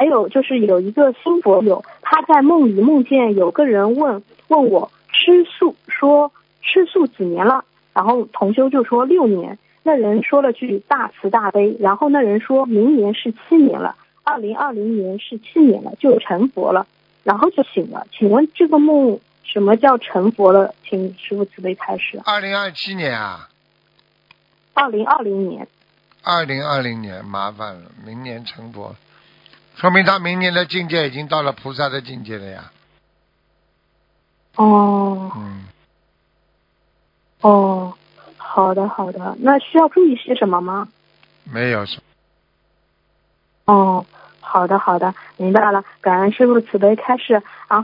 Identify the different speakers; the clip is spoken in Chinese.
Speaker 1: 还有就是有一个新佛友，他在梦里梦见有个人问我吃素，说吃素几年了，然后同修就说6年，那人说了句大慈大悲，然后那人说明年是7年了，2020年是7年了，就成佛了，然后就醒了。请问这个梦什么叫成佛了？请师父慈悲开示。
Speaker 2: 2027年啊
Speaker 1: 2020年。
Speaker 2: 2020年麻烦了，明年成佛，说明他明年的境界已经到了菩萨的境界了呀。
Speaker 1: 哦。哦，好的好的，那需要注意些什么吗？
Speaker 2: 没有什么。
Speaker 1: 哦，好的好的，明白了，感恩师父慈悲开示。然后